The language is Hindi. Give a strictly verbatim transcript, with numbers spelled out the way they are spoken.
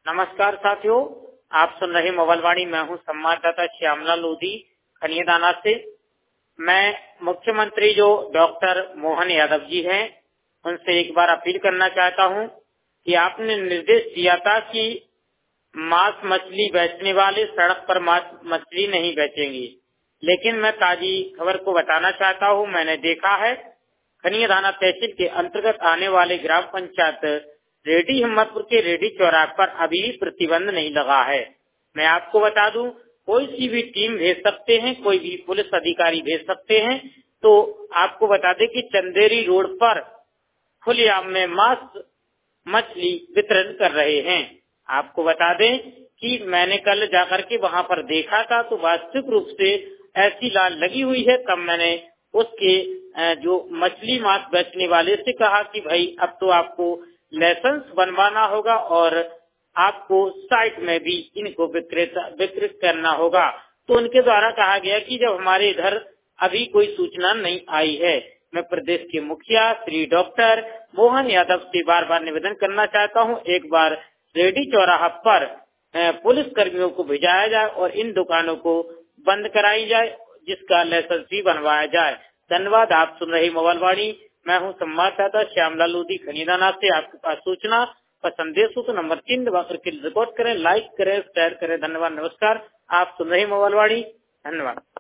नमस्कार साथियों, आप सुन रहे मोबाइल वाणी। मैं हूं संवाददाता श्यामलाल लोधी खनियादाना से। मैं मुख्यमंत्री जो डॉक्टर मोहन यादव जी हैं, उनसे एक बार अपील करना चाहता हूं कि आपने निर्देश दिया था कि मांस मछली बेचने वाले सड़क पर मांस मछली नहीं बेचेंगे, लेकिन मैं ताजी खबर को बताना चाहता हूं। मैंने देखा है खनियादाना तहसील के अंतर्गत आने वाले ग्राम पंचायत रेडी हिम्मतपुर के रेडी चौराहे पर अभी भी प्रतिबंध नहीं लगा है। मैं आपको बता दूं, कोई सी भी टीम भेज सकते हैं, कोई भी पुलिस अधिकारी भेज सकते हैं। तो आपको बता दें कि चंदेरी रोड पर खुलेआम में मांस मछली वितरण कर रहे हैं। आपको बता दें कि मैंने कल जाकर के वहां पर देखा था, तो वास्तविक रूप से ऐसी लाइन लगी हुई है। तब मैंने उसके जो मछली मांस बेचने वाले से कहा कि भाई अब तो आपको लाइसेंस बनवाना होगा और आपको साइट में भी इनको विक्रेता विकृत करना होगा। तो उनके द्वारा कहा गया कि जब हमारे इधर अभी कोई सूचना नहीं आई है। मैं प्रदेश के मुखिया श्री डॉक्टर मोहन यादव से बार बार निवेदन करना चाहता हूं, एक बार रेडी चौराहा पर पुलिस कर्मियों को भेजाया जाए और इन दुकानों को बंद कराई जाए, जिसका लाइसेंस भी बनवाया जाए। धन्यवाद। आप सुन रहे मोबाइल वाणी। मैं हूं संवाददाता श्यामलाल लोधी खनियादाना से। आपके पास सूचना और संदेश हो तो नंबर तीन दबाकर के रिकॉर्ड करें, लाइक करें, शेयर करें। धन्यवाद, नमस्कार। आप सुन रहे मोबाइल वाणी। धन्यवाद।